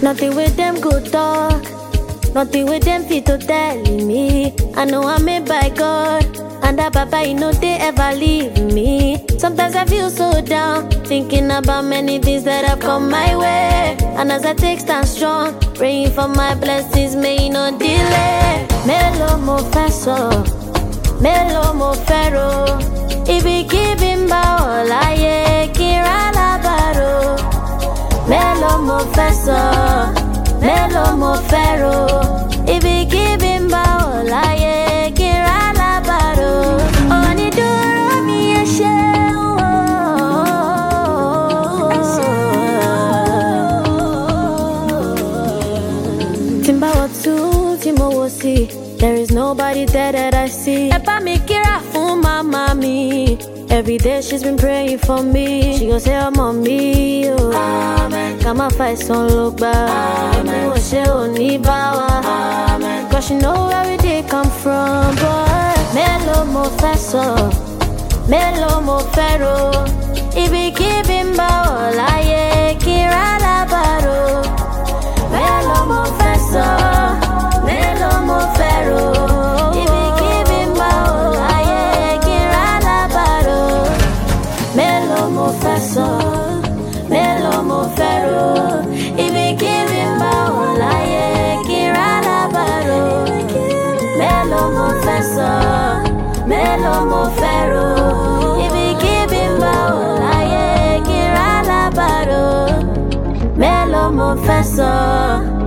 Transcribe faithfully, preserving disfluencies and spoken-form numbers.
Nothing with them good talk, nothing with them fit to tell me. I know I'm made by God, and that Papa, you know they ever leave me. Sometimes I feel so down, thinking about many things that have come my way. And as I take stand strong, praying for my blessings, may you not delay. Melo mo feso, melo mo fero. Ibi kibim ba olaye kira labaro. Melo mo feso, melo mo fero. Ibi kibim ba olaye kira labaro. Oni duro mi eshe Timba watu timo wosi. There is nobody there that I see. Epa mi kira fun mama mi. Every day she's been praying for me. She gon' say, oh, mommy, oh. Amen. Got my face on look back. Amen. She don't need power. Amen. Cause she know where we did come from, boy. Melo mo feso, melo mo fero. Ibi kibim ba olaye kira labaro. Melo mo feso, melo mo fero. Ibi kibim ba olaye kira labaro. Melo mo feso, melo mo fero. Ibi kibim ba olaye kira labaro. Melo mo feso, melo mo fero. Ibi kibim ba olaye kira labaro. Melo mo feso.